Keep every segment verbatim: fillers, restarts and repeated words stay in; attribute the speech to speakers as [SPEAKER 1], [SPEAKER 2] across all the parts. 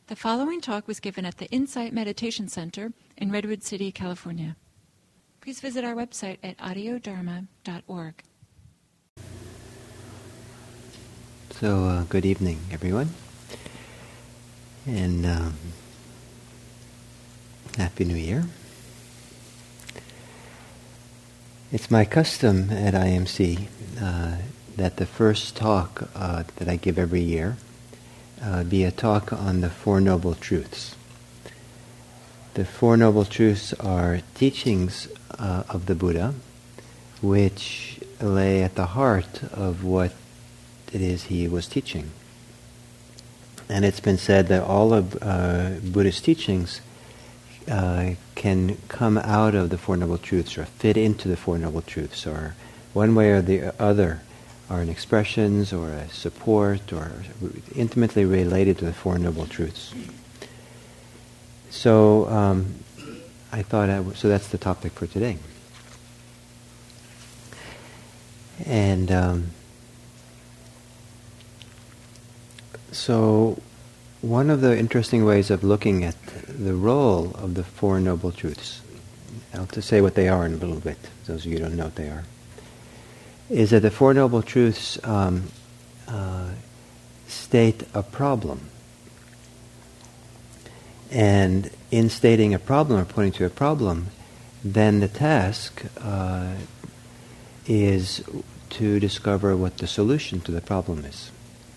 [SPEAKER 1] The following talk was given at the Insight Meditation Center in Redwood City, California. Please visit our website at audio dharma dot org.
[SPEAKER 2] So, uh, good evening, everyone, and um, Happy New Year. It's my custom at I M C uh, that the first talk uh, that I give every year uh, be a talk on the Four Noble Truths. The Four Noble Truths are teachings uh, of the Buddha, which lay at the heart of what it is he was teaching. And it's been said that all of uh, Buddhist teachings uh, can come out of the Four Noble Truths or fit into the Four Noble Truths, or one way or the other are an expressions or a support or intimately related to the Four Noble Truths. So um, I thought, I w- so that's the topic for today. And um, so one of the interesting ways of looking at the role of the Four Noble Truths, I'll just say what they are in a little bit, those of you who don't know what they are, is that the Four Noble Truths um, uh, state a problem. And in stating a problem or pointing to a problem, then the task uh, is to discover what the solution to the problem is.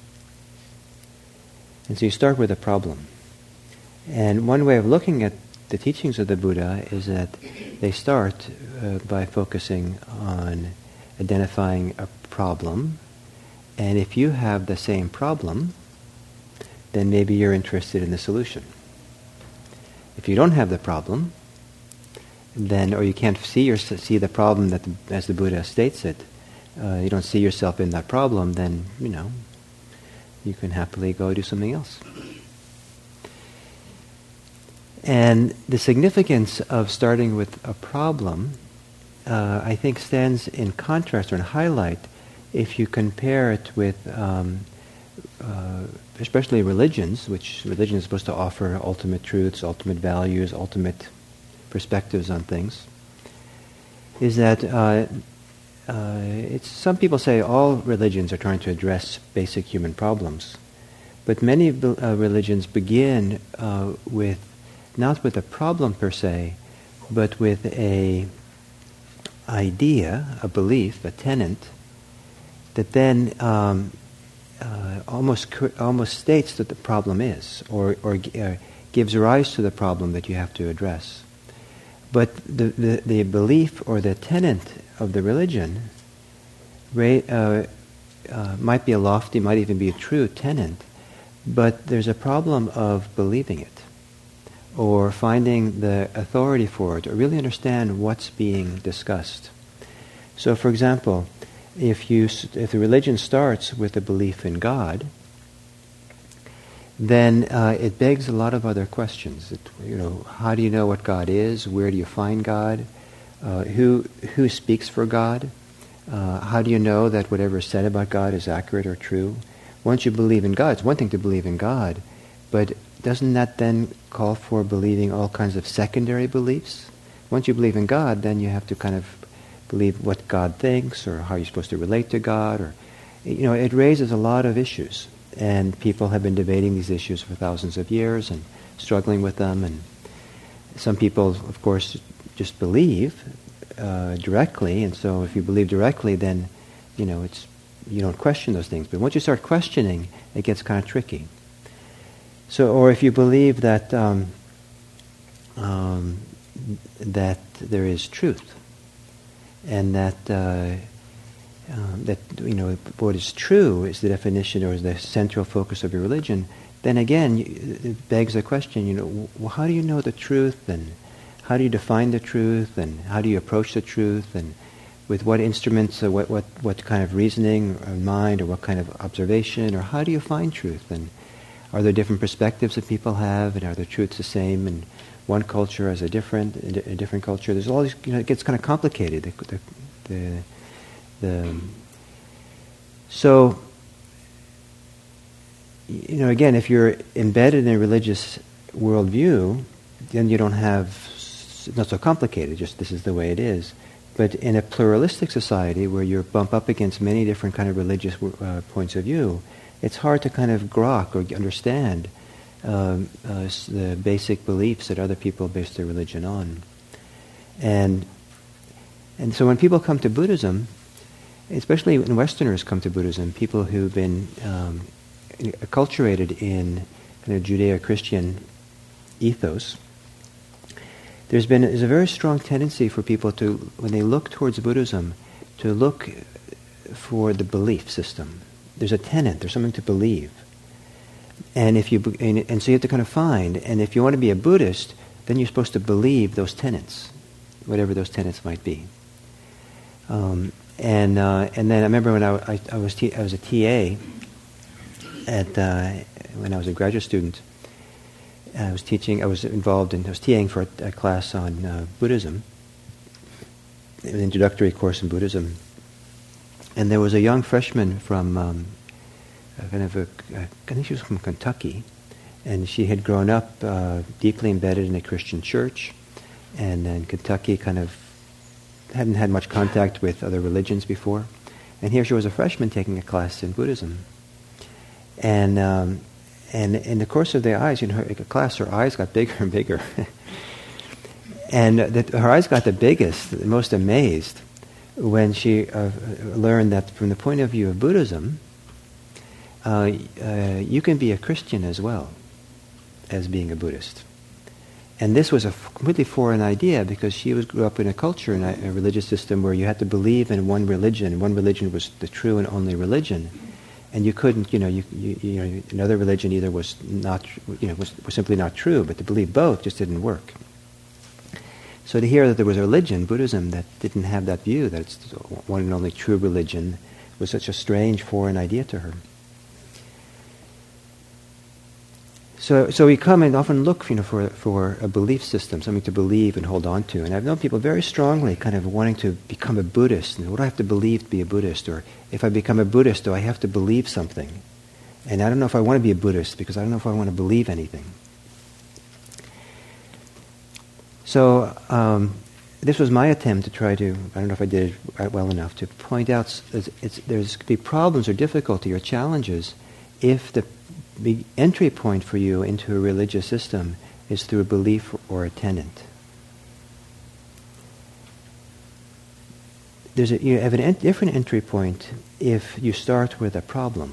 [SPEAKER 2] And so you start with a problem. And one way of looking at the teachings of the Buddha is that they start uh, by focusing on identifying a problem. And if you have the same problem, then maybe you're interested in the solution. If you don't have the problem, then, or you can't see your, see the problem that, the, as the Buddha states it, uh, you don't see yourself in that problem, then, you know, you can happily go do something else. And the significance of starting with a problem, uh, I think, stands in contrast or in highlight if you compare it with, um, uh, especially religions, which religion is supposed to offer ultimate truths, ultimate values, ultimate perspectives on things, is that uh, uh, it's, some people say all religions are trying to address basic human problems, but many uh, religions begin uh, with not with a problem per se, but with a idea, a belief, a tenet, that then um, uh, almost almost states that the problem is, or, or uh, gives rise to the problem that you have to address. But the, the, the belief or the tenet of the religion ra- uh, uh, might be a lofty, might even be a true tenet, but there's a problem of believing it, or finding the authority for it, or really understand what's being discussed. So, for example, if you if the religion starts with a belief in God, then uh, it begs a lot of other questions. It, you know, how do you know what God is? Where do you find God? Uh, who who speaks for God? Uh, how do you know that whatever is said about God is accurate or true? Once you believe in God, it's one thing to believe in God, but doesn't that then call for believing all kinds of secondary beliefs? Once you believe in God, then you have to kind of believe what God thinks, or how you're supposed to relate to God, or, you know, it raises a lot of issues. And people have been debating these issues for thousands of years and struggling with them. And some people, of course, just believe uh, directly. And so if you believe directly, then, you know, it's you don't question those things. But once you start questioning, it gets kind of tricky. So, or if you believe that um, um, that there is truth, and that uh, um, that you know what is true is the definition or is the central focus of your religion, then again you, it begs the question: you know, well, how do you know the truth, and how do you define the truth, and how do you approach the truth, and with what instruments, or what what what kind of reasoning or mind, or what kind of observation, or how do you find truth, and are there different perspectives that people have, and are the truths the same in one culture as a different, a different culture? There's all these, you know, it gets kind of complicated. The, the, the, the, so you know, again, if you're embedded in a religious worldview, then you don't have, it's not so complicated, just this is the way it is. But in a pluralistic society where you bump up against many different kind of religious uh, points of view, it's hard to kind of grok or understand um, uh, the basic beliefs that other people base their religion on. And and so when people come to Buddhism, especially when Westerners come to Buddhism, people who've been um, acculturated in kind of Judeo-Christian ethos, there's been there's a very strong tendency for people to, when they look towards Buddhism, to look for the belief system. There's a tenet, there's something to believe. And if you and, and so you have to kind of find, and if you want to be a Buddhist, then you're supposed to believe those tenets, whatever those tenets might be. Um, and uh, and then I remember when I, I, I was t- I was a T A at uh, when I was a graduate student. I was teaching. I was involved in. I was TAing for a, a class on uh, Buddhism, an introductory course in Buddhism. And there was a young freshman from um, a kind of a, I think she was from Kentucky, and she had grown up uh, deeply embedded in a Christian church, and in Kentucky kind of hadn't had much contact with other religions before. And here she was a freshman taking a class in Buddhism. And um, and in the course of the eyes, you know, her class, her eyes got bigger and bigger. And the, her eyes got the biggest, the most amazed, when she uh, learned that from the point of view of Buddhism, uh, uh, you can be a Christian as well as being a Buddhist. And this was a f- completely foreign idea, because she was grew up in a culture, in a, a religious system where you had to believe in one religion. One religion was the true and only religion, and you couldn't, you know, you, you, you know, another religion either was not, you know, was, was simply not true. But to believe both just didn't work. So to hear that there was a religion, Buddhism, that didn't have that view, that it's one and only true religion, was such a strange foreign idea to her. So, so we come and often look, you know, for for a belief system, something to believe and hold on to. And I've known people very strongly kind of wanting to become a Buddhist. And what do I have to believe to be a Buddhist? Or if I become a Buddhist, do I have to believe something? And I don't know if I want to be a Buddhist, because I don't know if I want to believe anything. So um, this was my attempt to try to, I don't know if I did it well enough, to point out it's, it's, there's could be problems or difficulty or challenges if the The entry point for you into a religious system is through a belief or a tenet. There's a, you have a en- different entry point if you start with a problem.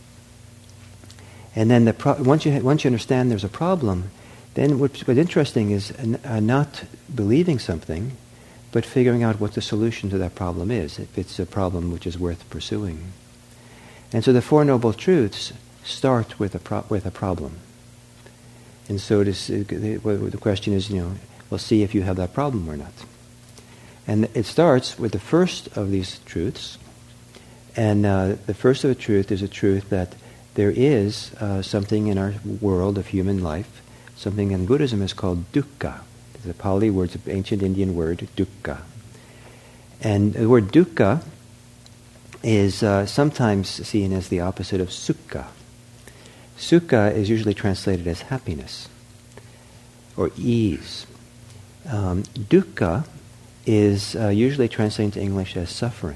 [SPEAKER 2] And then the pro- once you ha- once you understand there's a problem, then what's, what's interesting is uh, uh, not believing something, but figuring out what the solution to that problem is, if it's a problem which is worth pursuing. And so the Four Noble Truths start with a pro- with a problem, and so it is, uh, the, well, the question is, you know, we'll see if you have that problem or not. And it starts with the first of these truths, and uh, the first of the truth is a truth that there is uh, something in our world of human life, something in Buddhism is called dukkha. It's a Pali word, it's an ancient Indian word, dukkha. And the word dukkha is uh, sometimes seen as the opposite of sukha. Sukha is usually translated as happiness or ease. Um, dukkha is uh, usually translated into English as suffering,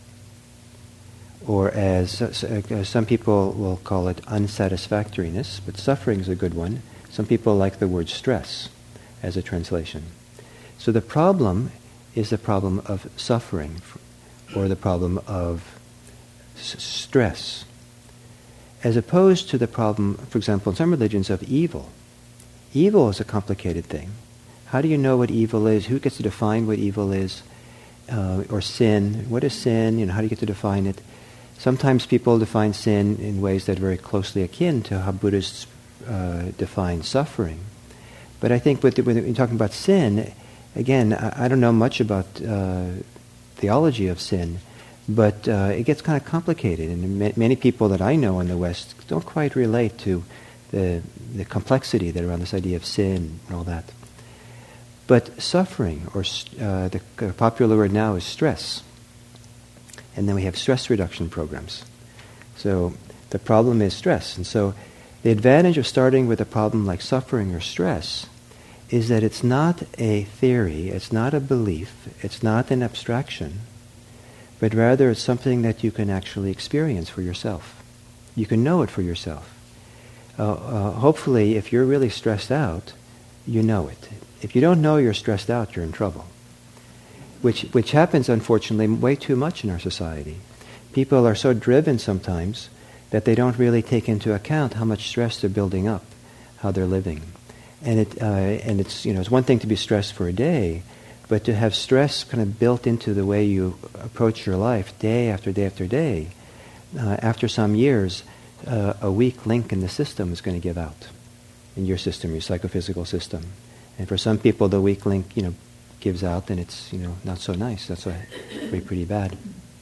[SPEAKER 2] or as uh, uh, some people will call it unsatisfactoriness, but suffering is a good one. Some people like the word stress as a translation. So the problem is the problem of suffering, or the problem of s- stress, as opposed to the problem, for example, in some religions, of evil. Evil is a complicated thing. How do you know what evil is? Who gets to define what evil is? Uh, or sin. What is sin? You know, how do you get to define it? Sometimes people define sin in ways that are very closely akin to how Buddhists uh, define suffering. But I think with the, when you're talking about sin, again, I, I don't know much about uh, theology of sin, but uh, it gets kind of complicated, and ma- many people that I know in the West don't quite relate to the the complexity that around this idea of sin and all that. But suffering, or uh, the uh, popular word now is stress, and then we have stress reduction programs. So The problem is stress. And so the advantage of starting with a problem like suffering or stress is that it's not a theory, it's not a belief, it's not an abstraction, but rather it's something that you can actually experience for yourself. You can know it for yourself. Uh, uh, hopefully, if you're really stressed out, you know it. If you don't know you're stressed out, you're in trouble. Which, which happens, unfortunately, way too much in our society. People are so driven sometimes that they don't really take into account how much stress they're building up, how they're living. And it uh, and it's you know it's one thing to be stressed for a day, but to have stress kind of built into the way you approach your life day after day after day, uh, after some years, uh, a weak link in the system is going to give out, in your system, your psychophysical system. And for some people, the weak link you know gives out, and it's you know not so nice. That's why pretty pretty bad.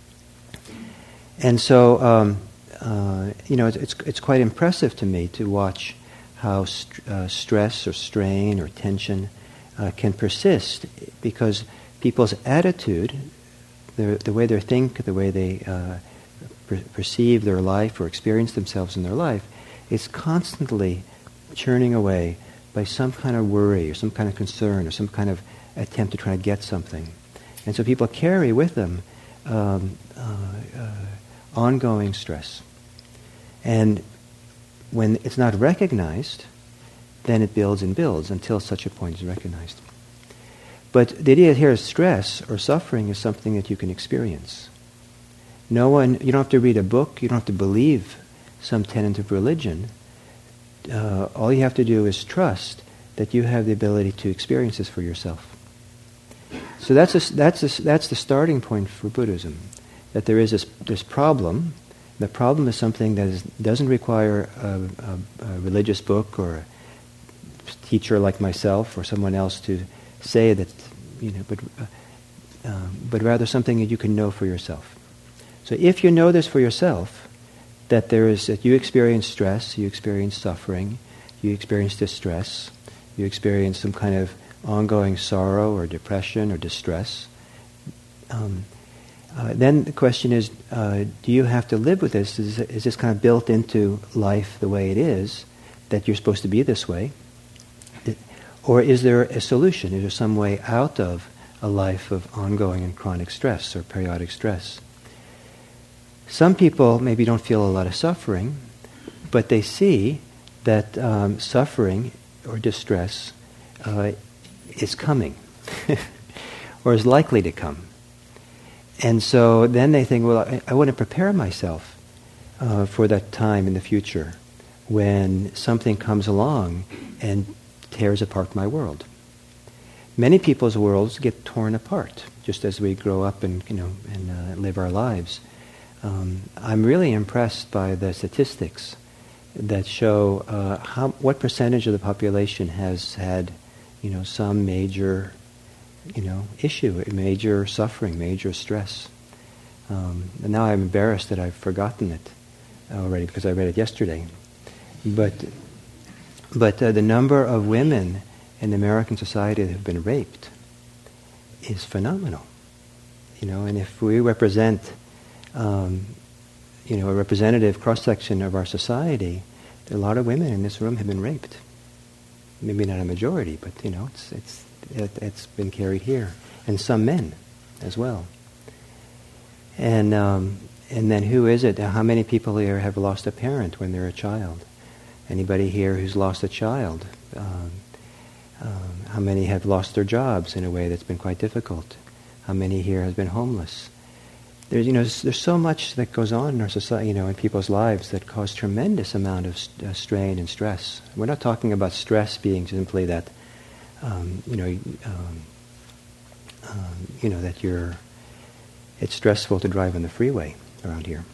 [SPEAKER 2] And so um, uh, you know it's, it's it's quite impressive to me to watch how st- uh, stress or strain or tension uh, can persist, because people's attitude, the the way they think, the way they uh, per- perceive their life or experience themselves in their life, is constantly churning away by some kind of worry or some kind of concern or some kind of attempt to try to get something. And so people carry with them um, uh, uh, ongoing stress. And when it's not recognized, then it builds and builds until such a point is recognized. But the idea here is stress or suffering is something that you can experience. No one, you don't have to read a book, you don't have to believe some tenet of religion. Uh, all you have to do is trust that you have the ability to experience this for yourself. So that's a, that's a, that's the starting point for Buddhism, that there is this, this problem. The problem is something that is, doesn't require a, a, a religious book or a teacher like myself or someone else to say that, you know, but uh, uh, but rather something that you can know for yourself. So if you know this for yourself, that there is that you experience stress, you experience suffering, you experience distress, you experience some kind of ongoing sorrow or depression or distress. Um, Uh, then the question is, uh, do you have to live with this? Is, is this kind of built into life the way it is, that you're supposed to be this way? Or is there a solution? Is there some way out of a life of ongoing and chronic stress or periodic stress? Some people maybe don't feel a lot of suffering, but they see that um, suffering or distress uh, is coming, or is likely to come. And so then they think, well, I, I want to prepare myself uh, for that time in the future when something comes along and tears apart my world. Many people's worlds get torn apart just as we grow up and you know and uh, live our lives. Um, I'm really impressed by the statistics that show uh, how what percentage of the population has had you know some major you know, issue, major suffering, major stress. Um, and now I'm embarrassed that I've forgotten it already because I read it yesterday. But but uh, the number of women in American society that have been raped is phenomenal. You know, and if we represent, um, you know, a representative cross-section of our society, a lot of women in this room have been raped. Maybe not a majority, but, you know, it's it's It, it's been carried here, and some men as well. And um, and then who is it? How many people here have lost a parent when they're a child? Anybody here who's lost a child? Um, um, how many have lost their jobs in a way that's been quite difficult? How many here have been homeless? There's you know there's, there's so much that goes on in our society, you know, in people's lives that cause tremendous amount of st- uh, strain and stress. We're not talking about stress being simply that. Um, you know, um, um, you know that you're. It's stressful to drive on the freeway around here.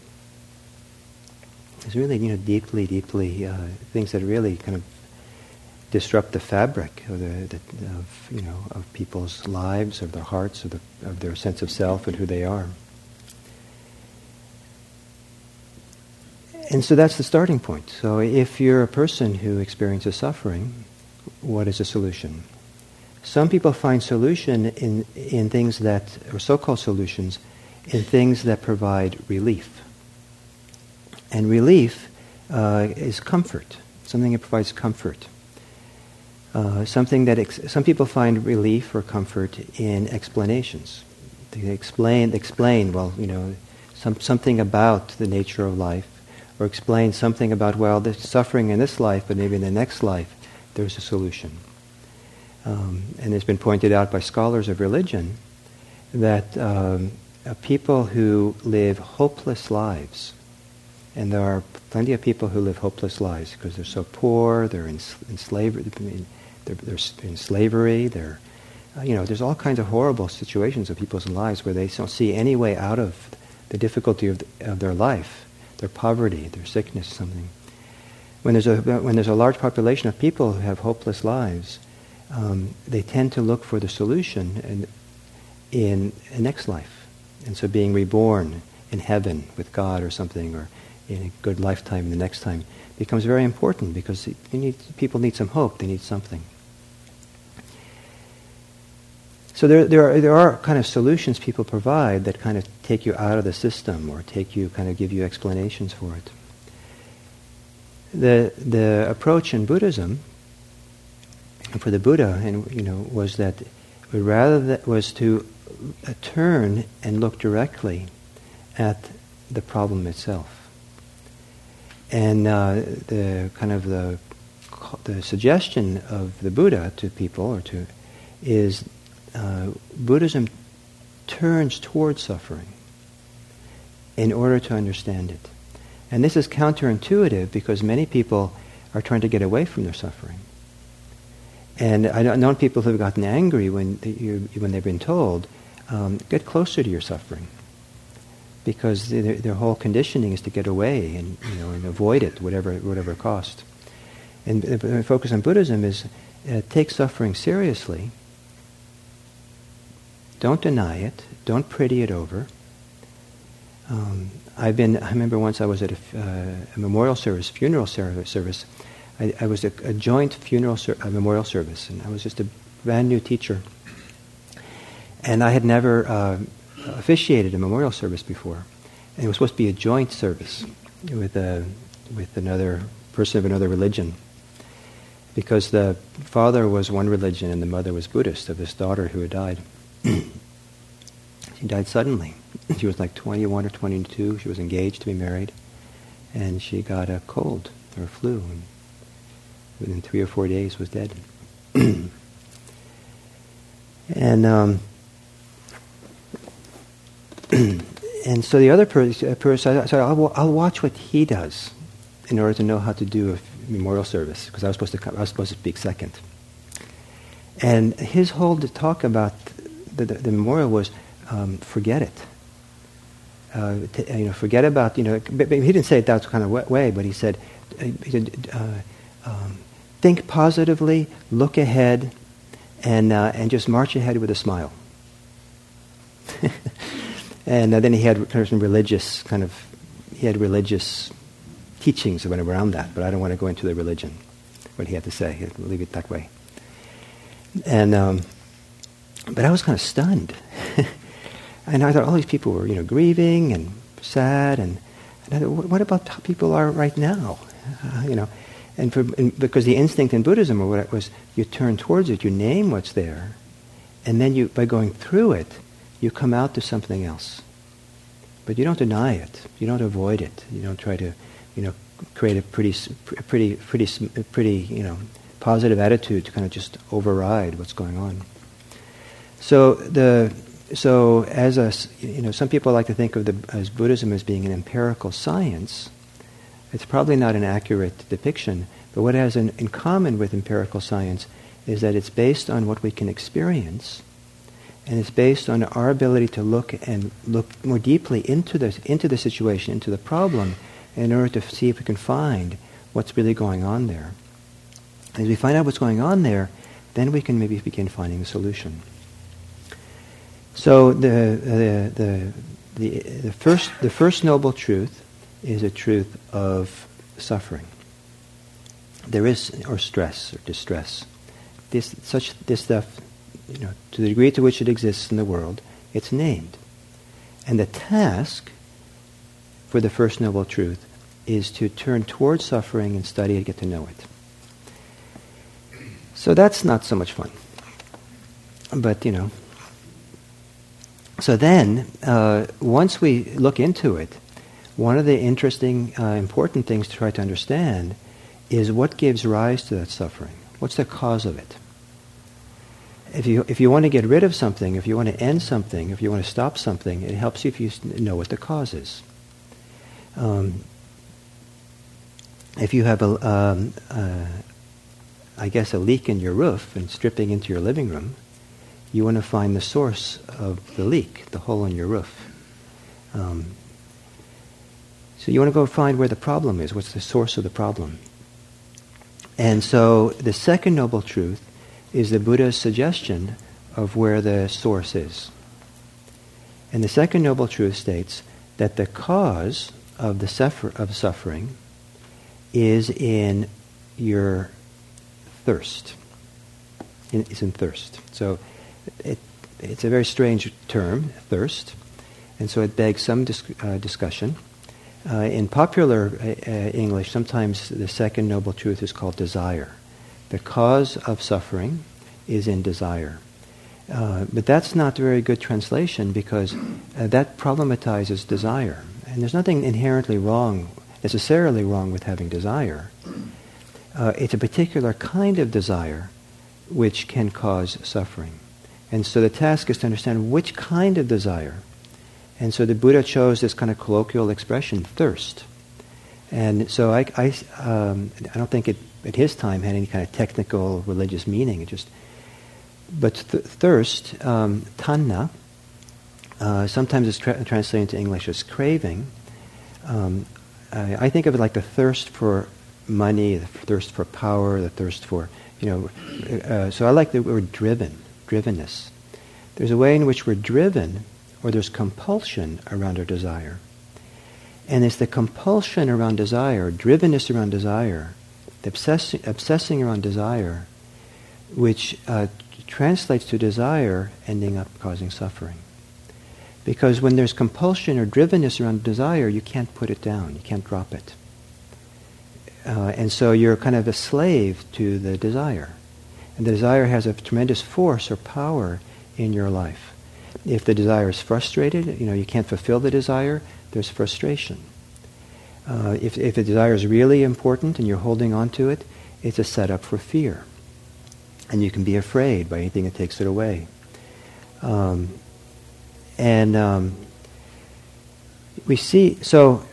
[SPEAKER 2] It's really, you know, deeply, deeply uh, things that really kind of disrupt the fabric of the, the of you know of people's lives, of their hearts, of the of their sense of self and who they are. And so that's the starting point. So if you're a person who experiences suffering, what is the solution? Some people find solution in in things that, or so-called solutions, in things that provide relief. And relief uh, is comfort, something that provides comfort. Uh, something that ex- some people find relief or comfort in explanations. They explain, explain, well, you know, some, something about the nature of life, or explain something about, well, the suffering in this life, but maybe in the next life, there's a solution. Um, and it's been pointed out by scholars of religion that um, uh, people who live hopeless lives, and there are plenty of people who live hopeless lives because they're so poor, they're in, in slavery, I mean, they're, they're in slavery, they're, uh, you know, there's all kinds of horrible situations of people's lives where they don't see any way out of the difficulty of, the, of their life, their poverty, their sickness, something. When there's a when there's a large population of people who have hopeless lives, um, they tend to look for the solution in, in a next life, and so being reborn in heaven with God or something, or in a good lifetime in the next time, becomes very important because you need, people need some hope. They need something. So there, there are there are kind of solutions people provide that kind of take you out of the system or take you kind of give you explanations for it. The the approach in Buddhism, for the Buddha, and you know, was that rather that was to uh, turn and look directly at the problem itself. And uh, the kind of the the suggestion of the Buddha to people or to is uh, Buddhism turns towards suffering in order to understand it. And this is counterintuitive because many people are trying to get away from their suffering. And I've known people who have gotten angry when they, you, when they've been told, um, get closer to your suffering. Because their, their whole conditioning is to get away and, you know, and avoid it, whatever whatever cost. And the focus on Buddhism is uh, take suffering seriously. Don't deny it. Don't pretty it over. Um, I've been. I remember once I was at a, uh, a memorial service, funeral ser- service. I, I was a, a joint funeral ser- a memorial service, and I was just a brand new teacher. And I had never uh, officiated a memorial service before, and it was supposed to be a joint service with a with another person of another religion, because the father was one religion and the mother was Buddhist of this daughter who had died. She died suddenly. She was like twenty-one or twenty-two. She was engaged to be married, and she got a cold or a flu, and within three or four days was dead. and um, and so the other person, person so I'll, I'll watch what he does in order to know how to do a memorial service, because I was supposed to come, I was supposed to speak second. And his whole talk about the, the, the memorial was um, forget it. Uh, t- you know, forget about, you know, but, but he didn't say it that kind of way, but he said, uh, he said uh, um, think positively, look ahead, and uh, and just march ahead with a smile. And uh, then he had kind of some religious kind of, he had religious teachings that went around that, but I don't want to go into the religion, what he had to say. I'll leave it that way. And um, but I was kind of stunned. And I thought all these people were, you know, grieving and sad, and, and I thought, what about how people are right now? Uh, you know, and, for, and because the instinct in Buddhism or what it was, you turn towards it, you name what's there, and then you, by going through it, you come out to something else. But you don't deny it. You don't avoid it. You don't try to, you know, create a pretty, pretty, pretty, pretty, you know, positive attitude to kind of just override what's going on. So the so as a you know, some people like to think of the as Buddhism as being an empirical science. It's probably not an accurate depiction, but what it has in, in common with empirical science is that it's based on what we can experience, and it's based on our ability to look and look more deeply into the into the situation, into the problem, in order to see if we can find what's really going on there. As we find out what's going on there, then we can maybe begin finding the solution. So the the the the, the first the first noble truth is a truth of suffering. There is or stress or distress. This such this stuff, you know, to the degree to which it exists in the world, it's named. And the task for the first noble truth is to turn towards suffering and study it, get to know it. So that's not so much fun. But, you know. So then, uh, once we look into it, one of the interesting, uh, important things to try to understand is what gives rise to that suffering. What's the cause of it? If you if you want to get rid of something, if you want to end something, if you want to stop something, it helps you if you know what the cause is. Um, if you have a, um, uh, I guess, a leak in your roof and it's dripping into your living room, you want to find the source of the leak, the hole in your roof. Um, so you want to go find where the problem is. What's the source of the problem? And so the second noble truth is the Buddha's suggestion of where the source is. And the second noble truth states that the cause of the suffer- of suffering is in your thirst. In, is in thirst. So it, it's a very strange term, thirst, and so it begs some dis- uh, discussion. Uh, in popular uh, uh, English, sometimes the second noble truth is called desire. The cause of suffering is in desire. Uh, but that's not a very good translation because uh, that problematizes desire. And there's nothing inherently wrong, necessarily wrong with having desire. Uh, it's a particular kind of desire which can cause suffering. And so the task is to understand which kind of desire. And so the Buddha chose this kind of colloquial expression, thirst. And so I, I, um, I don't think it, at his time, had any kind of technical religious meaning. It just, but th- thirst, um, tanna, uh, sometimes it's tra- translated into English as craving. Um, I, I think of it like the thirst for money, the thirst for power, the thirst for, you know, uh, so I like the word driven, drivenness. There's a way in which we're driven, or there's compulsion around our desire. And it's the compulsion around desire, drivenness around desire, the obsessing, obsessing around desire, which uh, translates to desire ending up causing suffering. Because when there's compulsion or drivenness around desire, you can't put it down, you can't drop it. Uh, and so you're kind of a slave to the desire. And the desire has a tremendous force or power in your life. If the desire is frustrated, you know, you can't fulfill the desire, there's frustration. Uh, if, if the desire is really important and you're holding on to it, it's a setup for fear. And you can be afraid by anything that takes it away. Um, and um, we see, so,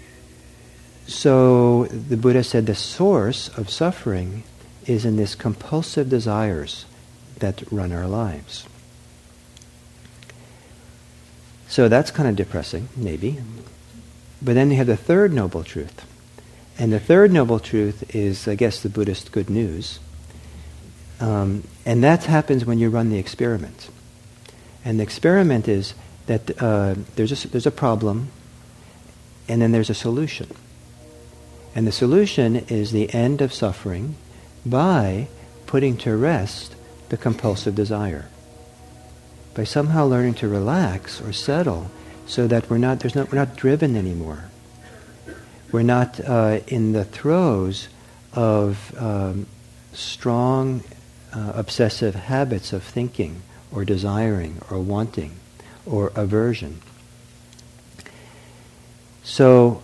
[SPEAKER 2] so the Buddha said the source of suffering is in this compulsive desires that run our lives. So that's kind of depressing, maybe. But then you have the third noble truth. And the third noble truth is, I guess, the Buddhist good news. Um, and that happens when you run the experiment. And the experiment is that uh, there's, a, there's a problem, and then there's a solution. And the solution is the end of suffering by putting to rest the compulsive desire. By somehow learning to relax or settle so that we're not, there's not, we're not driven anymore. We're not uh, in the throes of um, strong, uh, obsessive habits of thinking or desiring or wanting or aversion. So,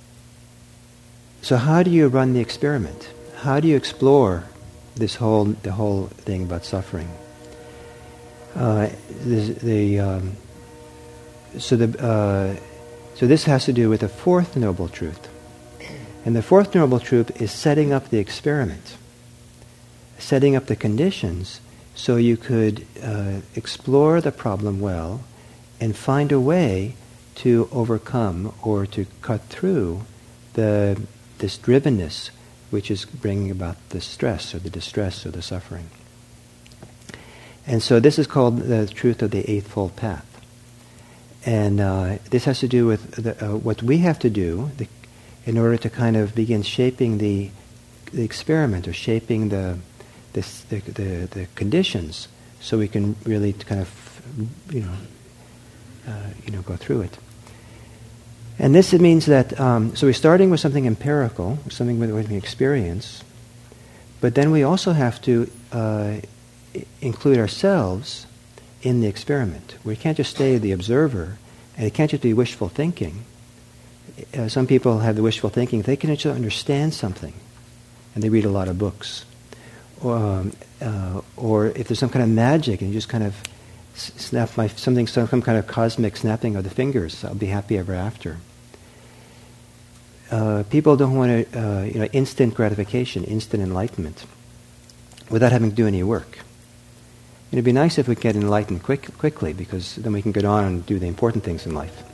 [SPEAKER 2] so how do you run the experiment? How do you explore this whole, the whole thing about suffering? Uh, the, the um, so the uh, so this has to do with the fourth noble truth, and the fourth noble truth is setting up the experiment, setting up the conditions so you could uh, explore the problem well, and find a way to overcome or to cut through the this drivenness which is bringing about the stress or the distress or the suffering. And so this is called the truth of the Eightfold Path. And uh, this has to do with the, uh, what we have to do the, in order to kind of begin shaping the, the experiment or shaping the, this, the, the the conditions so we can really kind of, you know, uh, you know, go through it. And this it means that, um, so we're starting with something empirical, something that we can experience, but then we also have to uh, I- include ourselves in the experiment. We can't just stay the observer, and it can't just be wishful thinking. Uh, some people have the wishful thinking, they can just understand something, and they read a lot of books. Or, um, uh, or if there's some kind of magic, and you just kind of s- snap my something, some, some kind of cosmic snapping of the fingers, I'll be happy ever after. Uh, people don't want to, uh, you know, instant gratification, instant enlightenment, without having to do any work. It'd be nice if we get enlightened quick, quickly, because then we can get on and do the important things in life.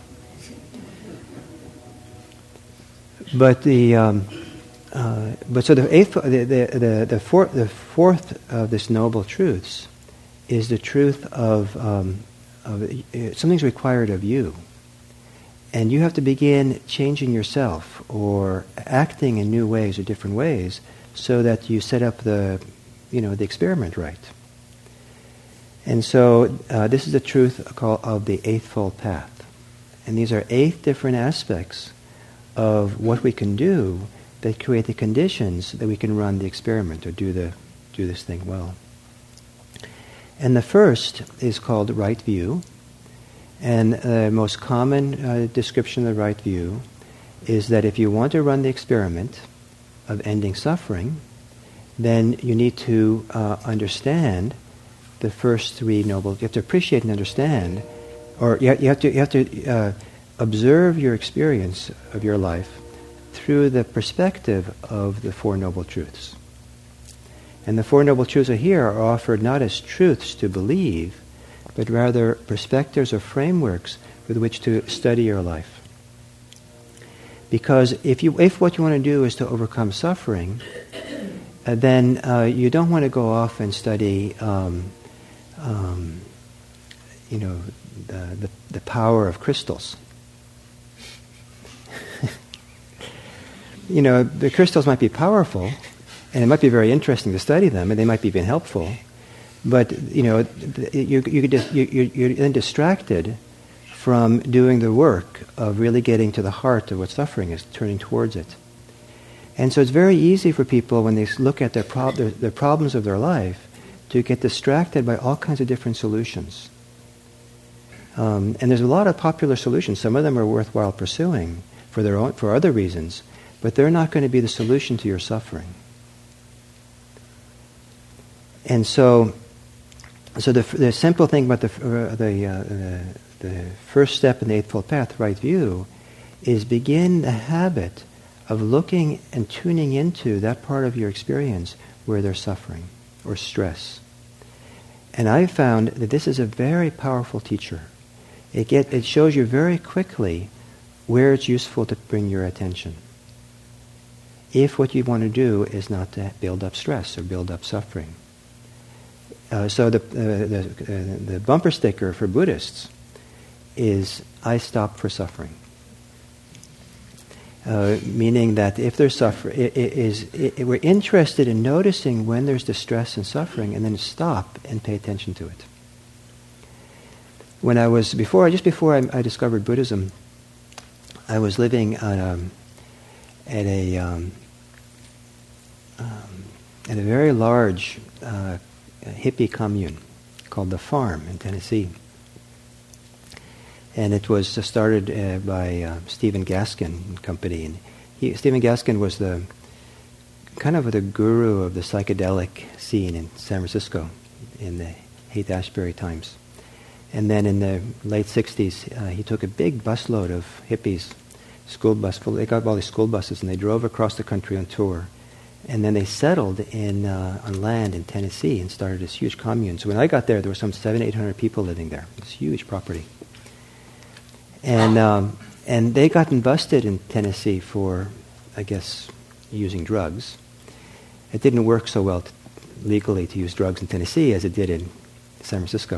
[SPEAKER 2] But the um, uh, but so the eighth, the the the, the, four, the fourth of this noble truths is the truth of, um, of uh, something's required of you, and you have to begin changing yourself or acting in new ways or different ways so that you set up the you know the experiment right. And so uh, this is the truth called of the Eightfold Path, and these are eight different aspects of what we can do that create the conditions that we can run the experiment or do the do this thing well. And the first is called right view, and the most common uh, description of the right view is that if you want to run the experiment of ending suffering, then you need to uh, understand the first three noble. You have to appreciate and understand, or you have, you have to you have to uh, observe your experience of your life through the perspective of the Four Noble Truths. And the Four Noble Truths are here are offered not as truths to believe, but rather perspectives or frameworks with which to study your life. Because if you if what you want to do is to overcome suffering, uh, then uh, you don't want to go off and study, um, um, you know, the, the the power of crystals. You know, the crystals might be powerful, and it might be very interesting to study them, and they might be even helpful. But you know, you you could just, you you're then distracted from doing the work of really getting to the heart of what suffering is, turning towards it. And so it's very easy for people when they look at their, prob- their, their problems of their life to get distracted by all kinds of different solutions. Um, and there's a lot of popular solutions. Some of them are worthwhile pursuing for their own, for other reasons, but they're not going to be the solution to your suffering. And so, so the, the simple thing about the uh, the, uh, the the first step in the Eightfold Path, right view, is begin the habit of looking and tuning into that part of your experience where there's suffering or stress. And I found that this is a very powerful teacher. It get it shows you very quickly where it's useful to bring your attention, if what you want to do is not to build up stress or build up suffering. Uh, so the, uh, the, uh, the bumper sticker for Buddhists is, I stop for suffering. Uh, meaning that if there's suffering, it, it is, it, we're interested in noticing when there's distress and suffering, and then stop and pay attention to it. When I was, before, just before I, I discovered Buddhism, I was living on a, at a um, um, at a very large uh, hippie commune called The Farm in Tennessee. And it was started uh, by uh, Stephen Gaskin and company. And he, Stephen Gaskin was the kind of the guru of the psychedelic scene in San Francisco in the Haight-Ashbury times. And then in the late sixties, uh, he took a big busload of hippies, school bus full. They got all these school buses, and they drove across the country on tour. And then they settled in uh, on land in Tennessee and started this huge commune. So when I got there, there were some seven, eight hundred people living there. It was huge property. And um, and they gotten busted in Tennessee for, I guess, using drugs. It didn't work so well t- legally to use drugs in Tennessee as it did in San Francisco.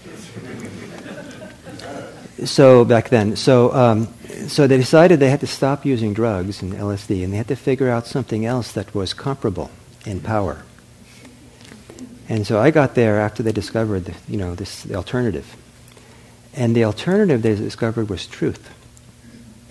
[SPEAKER 2] So back then, so um, so they decided they had to stop using drugs and L S D, and they had to figure out something else that was comparable in power. And so I got there after they discovered, the, you know, this the alternative. And the alternative they discovered was truth.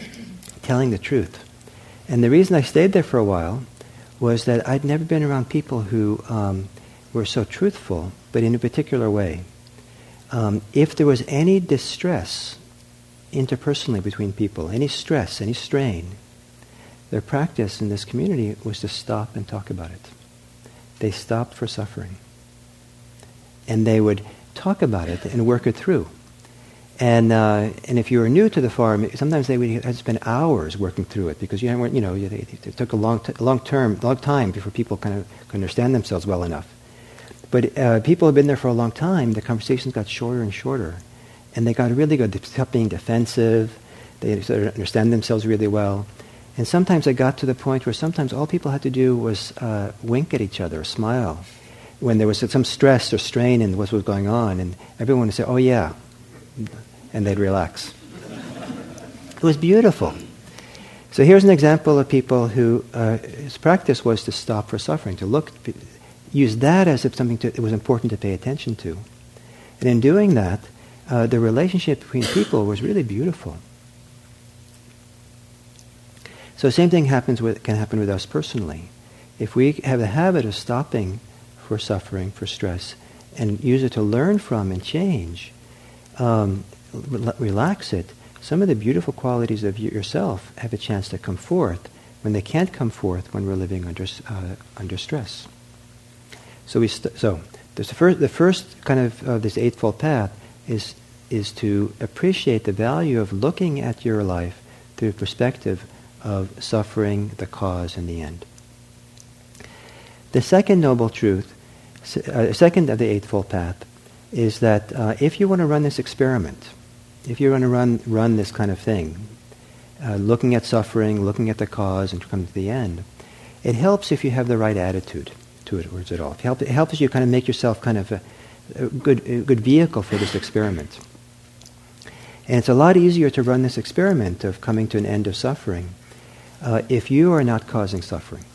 [SPEAKER 2] telling the truth. And the reason I stayed there for a while was that I'd never been around people who um, were so truthful, but in a particular way. Um, if there was any distress interpersonally between people, any stress, any strain, their practice in this community was to stop and talk about it. They stopped for suffering. And they would talk about it and work it through. And uh, and if you were new to the farm, sometimes they would have to spend hours working through it because you weren't, you know, it took a long, t- long term, long time before people kind of could understand themselves well enough. But uh, people have been there for a long time. The conversations got shorter and shorter, and they got really good. They stopped being defensive. They started to understand themselves really well. And sometimes they got to the point where sometimes all people had to do was uh, wink at each other, smile, when there was some stress or strain in what was going on, and everyone would say, "Oh yeah," and they'd relax. It was beautiful. So here's an example of people who uh, his practice was to stop for suffering, to look, use that as if something to, it was important to pay attention to, and in doing that, uh, the relationship between people was really beautiful. So same thing happens with, can happen with us personally. If we have the habit of stopping for suffering, for stress, and use it to learn from and change, um, re- relax it, some of the beautiful qualities of you yourself have a chance to come forth when they can't come forth when we're living under uh, under stress. So we st- so there's the first the first kind of uh, this eightfold path is is to appreciate the value of looking at your life through the perspective of suffering, the cause, and the end. The second noble truth, uh, second of the Eightfold Path, is that uh, if you want to run this experiment, if you want to run run this kind of thing, uh, looking at suffering, looking at the cause, and to come to the end, it helps if you have the right attitude towards it all. It, help, it helps you kind of make yourself kind of a, a good a good vehicle for this experiment. And it's a lot easier to run this experiment of coming to an end of suffering Uh, if you are not causing suffering.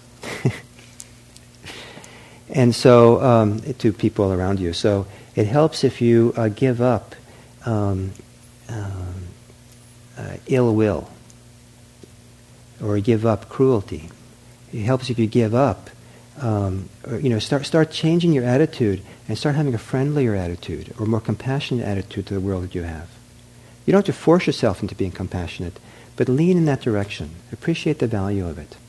[SPEAKER 2] And so, um, to people around you. So it helps if you uh, give up um, um, uh, ill will or give up cruelty. It helps if you give up, um, or, you know, start start changing your attitude and start having a friendlier attitude or more compassionate attitude to the world that you have. You don't have to force yourself into being compassionate, but lean in that direction. Appreciate the value of it.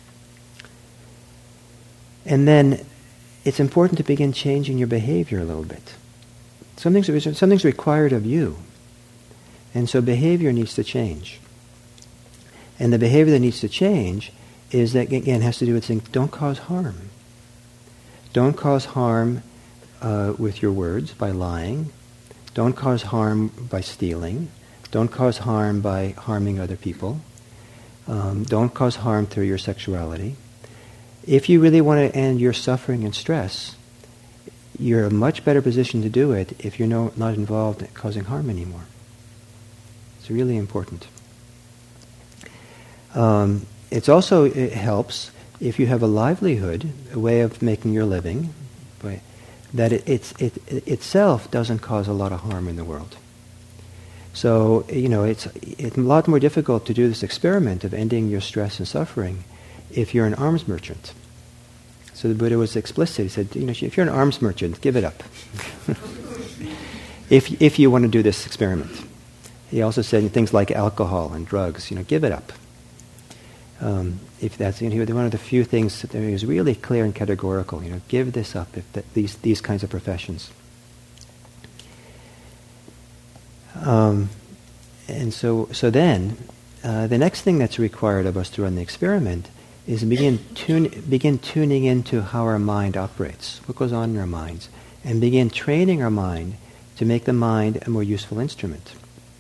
[SPEAKER 2] And then it's important to begin changing your behavior a little bit. Something's, something's required of you. And so behavior needs to change. And the behavior that needs to change is that, again, has to do with saying, don't cause harm. Don't cause harm uh, with your words by lying. Don't cause harm by stealing. Don't cause harm by harming other people. Um, don't cause harm through your sexuality. If you really want to end your suffering and stress, you're in a much better position to do it if you're no, not involved in causing harm anymore. It's really important. Um, it's also, it helps if you have a livelihood, a way of making your living, right, that it, it's, it, it itself doesn't cause a lot of harm in the world. So, you know, it's, it's a lot more difficult to do this experiment of ending your stress and suffering if you're an arms merchant. So the Buddha was explicit. He said, you know, if you're an arms merchant, give it up. if if you want to do this experiment. He also said things like alcohol and drugs, you know, give it up. Um, if that's, you know, one of the few things that he was really clear and categorical, you know, give this up, if that, these, these kinds of professions. Um, and so, so then, uh, the next thing that's required of us to run the experiment is begin tune, begin tuning into how our mind operates, what goes on in our minds, and begin training our mind to make the mind a more useful instrument.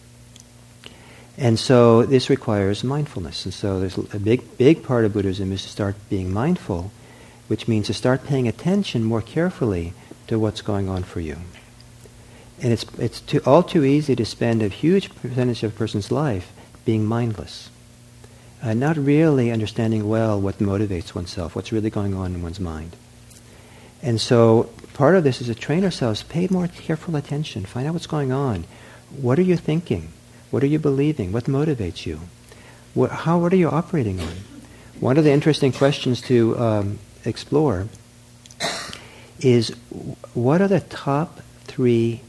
[SPEAKER 2] And so this requires mindfulness. And so there's a big, big part of Buddhism is to start being mindful, which means to start paying attention more carefully to what's going on for you. And it's it's too, all too easy to spend a huge percentage of a person's life being mindless, uh, not really understanding well what motivates oneself, what's really going on in one's mind. And so part of this is to train ourselves, pay more careful attention, find out what's going on. What are you thinking? What are you believing? What motivates you? What, how, what are you operating on? One of the interesting questions to um, explore is, what are the top three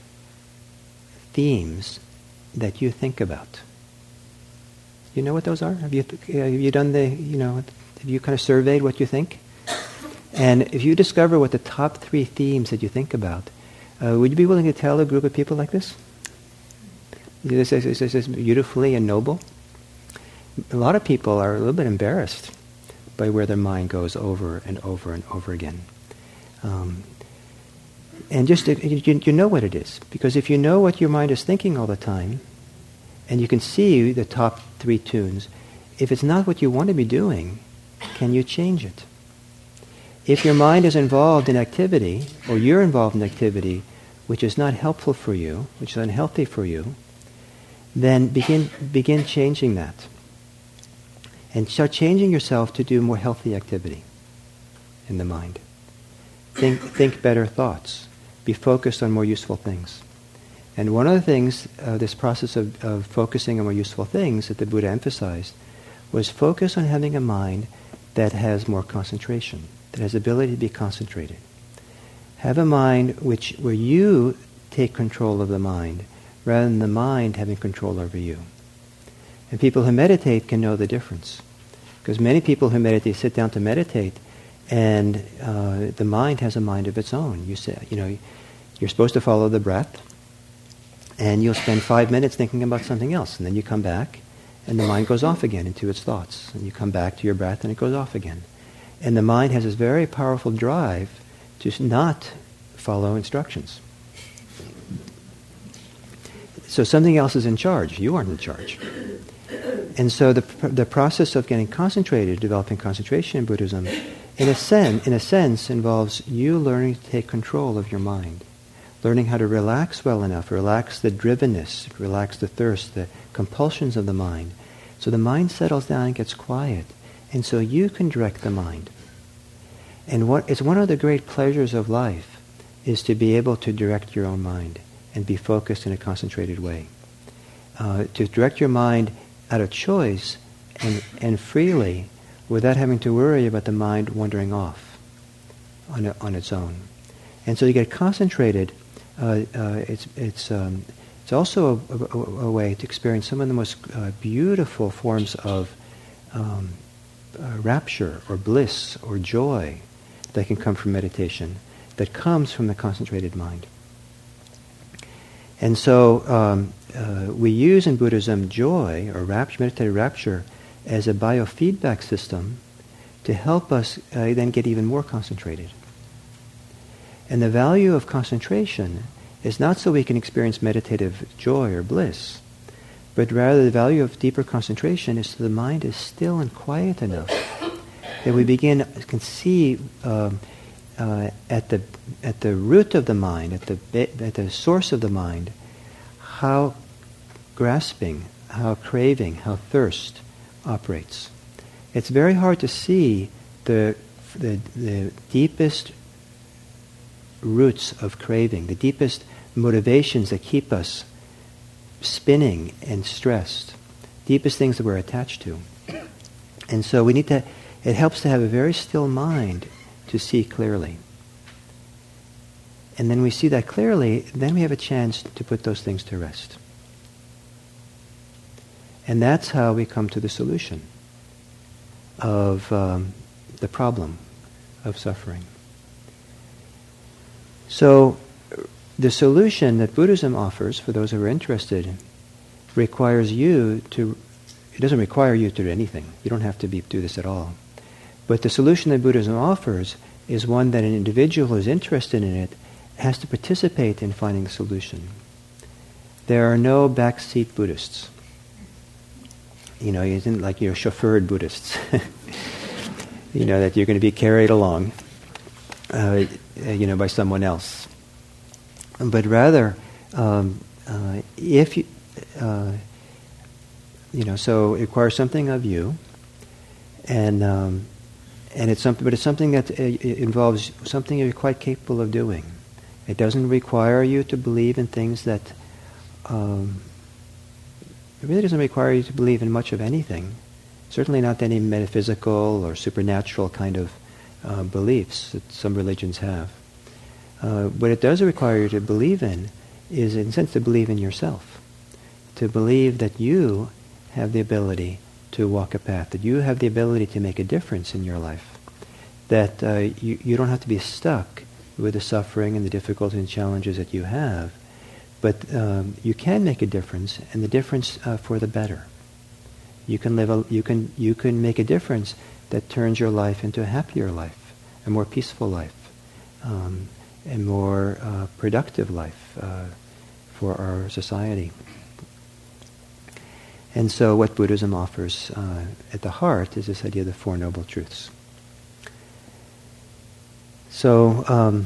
[SPEAKER 2] themes that you think about? You know what those are? Have you have you done the, you know, have you kind of surveyed what you think? And if you discover what the top three themes that you think about, uh, would you be willing to tell a group of people like this? This is, this is beautifully and noble. A lot of people are a little bit embarrassed by where their mind goes over and over and over again. Um, and just, to, you, you know what it is. Because if you know what your mind is thinking all the time, and you can see the top three tunes, if it's not what you want to be doing, can you change it? If your mind is involved in activity, or you're involved in activity which is not helpful for you, which is unhealthy for you, then begin begin changing that. And start changing yourself to do more healthy activity in the mind. Think think better thoughts. Be focused on more useful things. And one of the things, uh, this process of, of focusing on more useful things that the Buddha emphasized, was focus on having a mind that has more concentration, that has the ability to be concentrated. Have a mind which where you take control of the mind, rather than the mind having control over you. And people who meditate can know the difference. Because many people who meditate sit down to meditate, and uh, the mind has a mind of its own. You say, you know, you're supposed to follow the breath, and you'll spend five minutes thinking about something else, and then you come back, and the mind goes off again into its thoughts. And you come back to your breath, and it goes off again. And the mind has this very powerful drive to not follow instructions. So something else is in charge. You aren't in charge. And so the the process of getting concentrated, developing concentration in Buddhism, in a sense, in a sense, involves you learning to take control of your mind, learning how to relax well enough, relax the drivenness, relax the thirst, the compulsions of the mind, so the mind settles down and gets quiet, and so you can direct the mind. And what it's one of the great pleasures of life is to be able to direct your own mind and be focused in a concentrated way. Uh, to direct your mind out of choice and, and freely, without having to worry about the mind wandering off on, a, on its own. And so you get concentrated. Uh, uh, it's it's um, it's also a, a, a way to experience some of the most uh, beautiful forms of um, uh, rapture or bliss or joy that can come from meditation, that comes from the concentrated mind. And so um, uh, we use in Buddhism joy or rapture, meditative rapture, as a biofeedback system to help us uh, then get even more concentrated. And the value of concentration is not so we can experience meditative joy or bliss, but rather the value of deeper concentration is so the mind is still and quiet enough that we begin can see um, uh, at the at the root of the mind, at the at the source of the mind, how grasping, how craving, how thirst operates. It's very hard to see the the, the deepest roots of craving, the deepest motivations that keep us spinning and stressed, deepest things that we're attached to. And so we need to, it helps to have a very still mind to see clearly. And then we see that clearly, then we have a chance to put those things to rest. And that's how we come to the solution of um, the problem of suffering. So the solution that Buddhism offers for those who are interested requires you to, it doesn't require you to do anything. You don't have to be, do this at all. But the solution that Buddhism offers is one that an individual who is interested in it has to participate in finding the solution. There are no backseat Buddhists. You know, isn't like you're chauffeured Buddhists. You know, that you're going to be carried along, uh, you know, by someone else. But rather, um, uh, if you, uh, you know, so it requires something of you, and um, and it's something, but it's something that uh, involves something you're quite capable of doing. It doesn't require you to believe in things that um, it really doesn't require you to believe in much of anything. Certainly not any metaphysical or supernatural kind of uh, beliefs that some religions have. Uh, what it does require you to believe in is, in a sense, to believe in yourself. To believe that you have the ability to walk a path, that you have the ability to make a difference in your life, that uh, you, you don't have to be stuck with the suffering and the difficulties and challenges that you have, but um, you can make a difference, and the difference uh, for the better. You can live a, you can you can make a difference that turns your life into a happier life, a more peaceful life, um, a more uh, productive life uh, for our society. And so what Buddhism offers uh, at the heart is this idea of the Four Noble Truths. So um,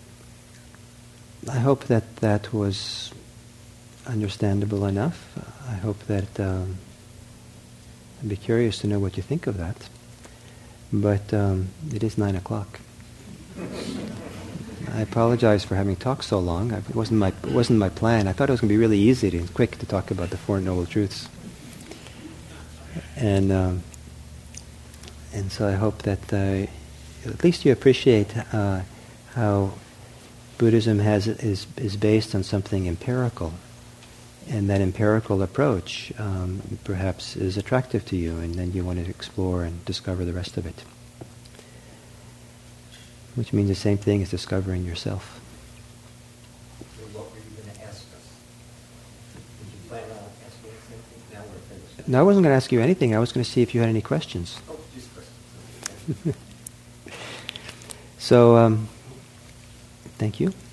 [SPEAKER 2] I hope that that was understandable enough. I hope that um, I'd be curious to know what you think of that. But um, it is nine o'clock. I apologize for having talked so long. It wasn't my it wasn't my plan. I thought it was going to be really easy and quick to talk about the Four Noble Truths. And um, and so I hope that uh, at least you appreciate uh, how Buddhism has is is based on something empirical, and that empirical approach um, perhaps is attractive to you, and then you want to explore and discover the rest of it. Which means the same thing as discovering yourself.
[SPEAKER 3] So what were you going to ask us? Did you plan on asking us anything? Now we're finished.
[SPEAKER 2] No, I wasn't going to ask you anything. I was going to see if you had any questions.
[SPEAKER 3] Oh, just questions.
[SPEAKER 2] So, um, thank you.